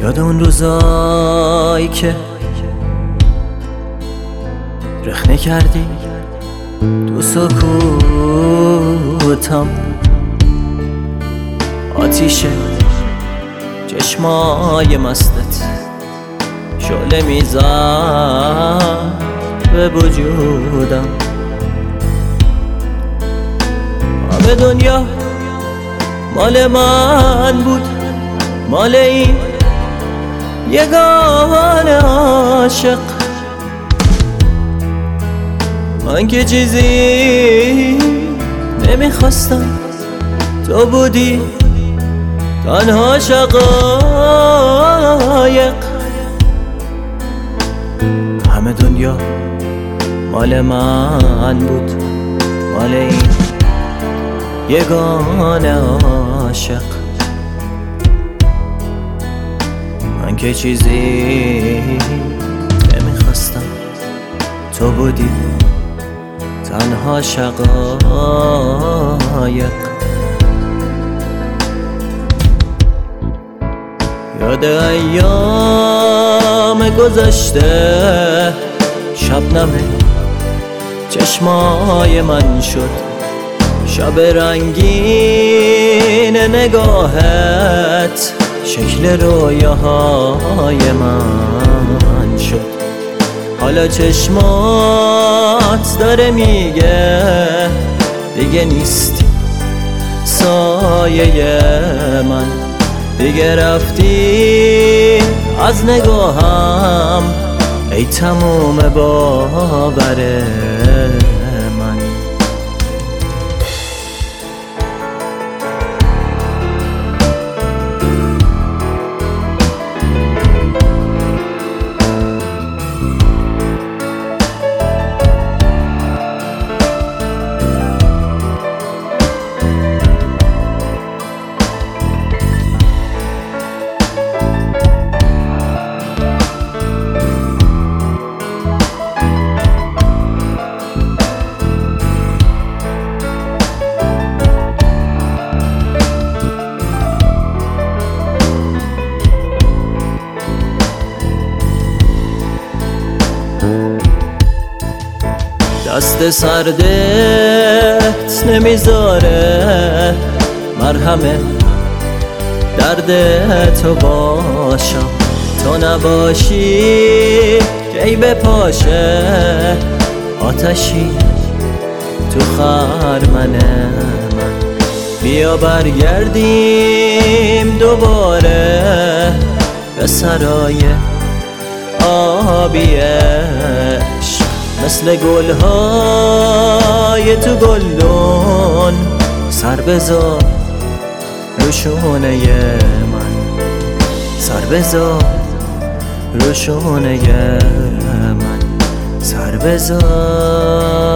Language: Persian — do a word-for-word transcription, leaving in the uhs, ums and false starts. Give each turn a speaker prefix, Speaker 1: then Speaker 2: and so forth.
Speaker 1: یاد اون روزایی که رخنه کردی تو سکوتم، آتیشه چشمای مستت شعله میزد به وجودم. همه دنیا مال من بود، مال این یگانه عاشق. من که چیزی نمیخواستم، تو بودی تنها شقایق. همه دنیا مال من بود، مال این یگانه عاشق. من که چیزی نمیخواستم، تو بودی تنها شقایق. یاد ایام گذشته شبنم چشمای من شد، شب رنگین نگاهت شکل رویاهای من شد. حالا چشمات داره میگه دیگه نیستی سایه من، دیگه رفتی از نگاهم ای تموم باور من. دست سردت نمیذاره مرهمه درد تو باشم، تو نباشی کی بپاشه آتشی تو خرمن من. بیا برگردیم دوباره به سرای آبیش، مثل گلهای تو گلدون سر بذار رو شونه من، سر بذار رو شونه من، سر بذار.